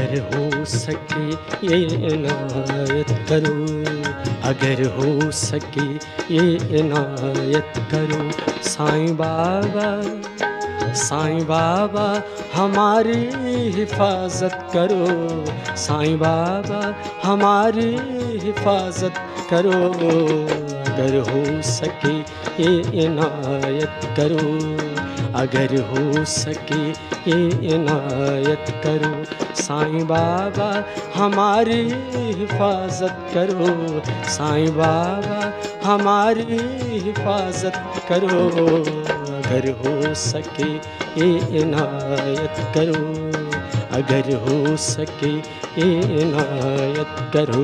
अगर हो सके ये इनायत करो, अगर हो सके ये इनायत करो। साईं बाबा, साईं बाबा हमारी हिफाजत करो, साईं बाबा हमारी हिफाजत करो। अगर हो सके ये इनायत करो, अगर हो सके ये इनायत करो। साईं बाबा हमारी हिफाजत करो, साईं बाबा हमारी हिफाजत करो। अगर हो सके ये इनायत करो, अगर हो सके ये इनायत करो।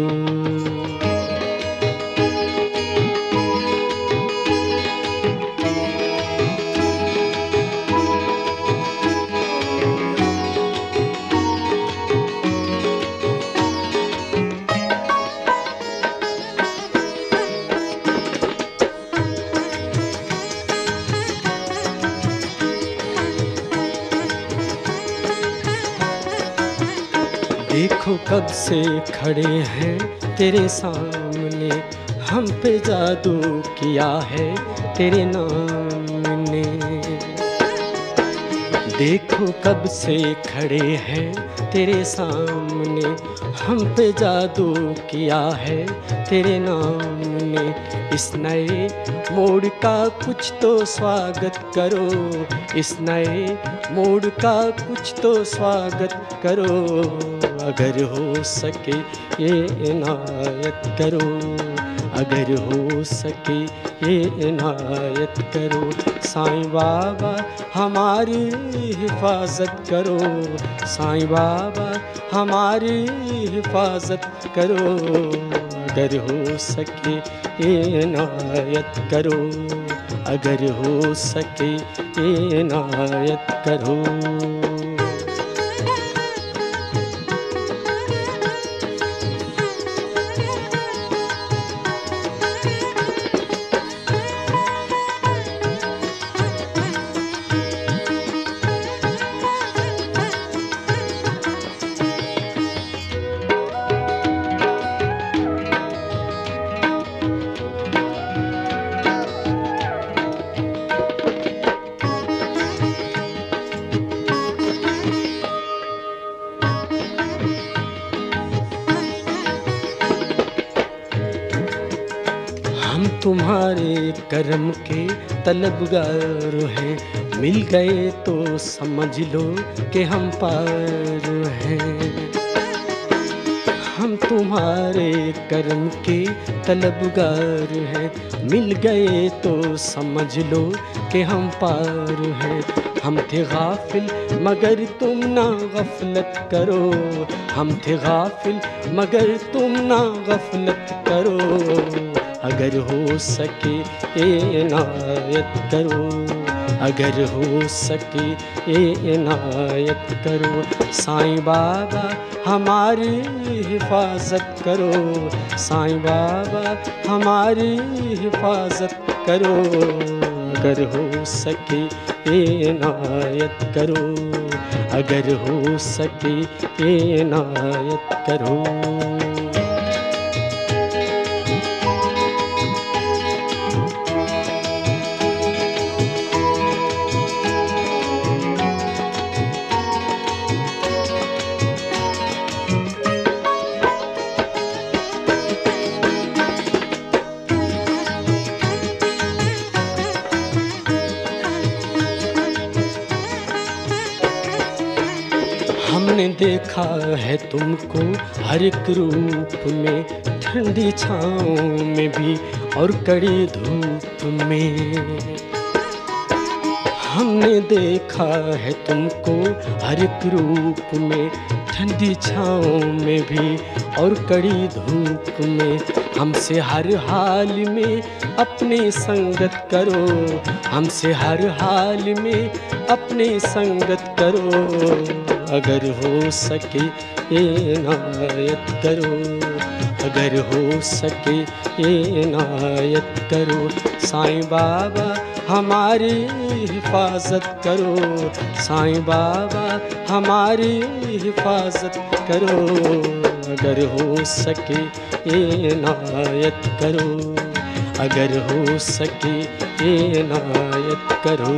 देखो कब से खड़े हैं तेरे सामने, हम पे जादू किया है तेरे नाम ने। देखो कब से खड़े हैं तेरे सामने, हम पे जादू किया है तेरे नाम ने। इस नए मोड़ का कुछ तो स्वागत करो, इस नए मोड़ का कुछ तो स्वागत करो। अगर हो सके ये इनायत करो, अगर हो सके ये इनायत करो। साईं बाबा हमारी हिफाजत करो, साईं बाबा हमारी हिफाजत करो। अगर हो सके ये इनायत करो, अगर हो सके ये इनायत करो। हम तुम्हारे करम के तलबगार हैं, मिल गए तो समझ लो कि हम पार हैं। हम तुम्हारे करम के तलबगार हैं, मिल गए तो समझ लो कि हम पार हैं। हम थे गाफिल मगर तुम ना गफलत करो, हम थे गाफिल मगर तुम ना गफलत करो। अगर हो सके ये इनायत करो, अगर हो सके ये इनायत करो। साईं बाबा हमारी हिफाजत करो, साईं बाबा हमारी हिफाजत करो। अगर हो सके ये इनायत करो, अगर हो सके ये इनायत करो। हमने देखा है तुमको हर एक रूप में, ठंडी छाँव में भी और कड़ी धूप में। हमने देखा है तुमको हर एक रूप में, ठंडी छाँव में भी और कड़ी धूप में। हमसे हर हाल में अपनी संगत करो, हमसे हर हाल में अपनी संगत करो। अगर हो सके ये इनायत करो, अगर हो सके ये इनायत करो। साईं बाबा हमारी हिफाजत करो। साईं बाबा हमारी हिफाजत करो। अगर हो सके इनायत करो, अगर हो सके इनायत करो।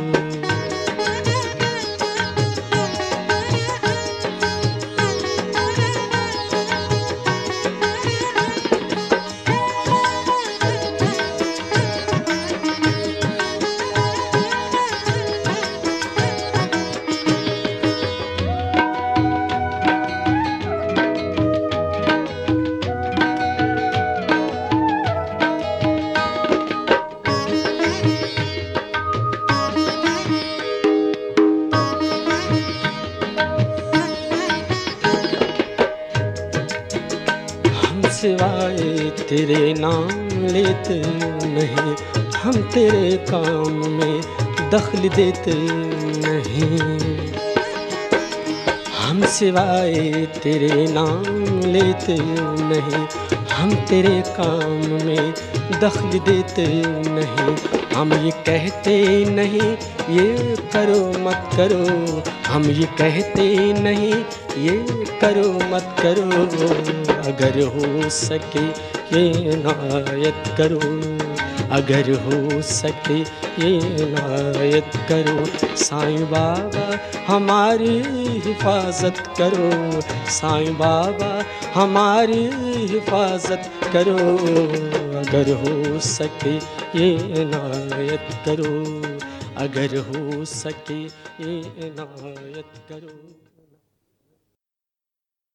सिवाय तेरे नाम लेते नहीं, हम तेरे काम में दखल देते नहीं। हम सिवाय तेरे नाम लेते नहीं, हम तेरे काम में दखल देते नहीं। हम ये कहते नहीं ये करो मत करो, हम ये कहते नहीं ये करो मत करो। अगर हो सके ये इनायत करो, अगर हो सके ये इनायत करो। साईं बाबा हमारी हिफाजत करो, साईं बाबा हमारी हिफाजत करो। अगर हो सके ये इनायत करो, अगर हो सके ये इनायत करो।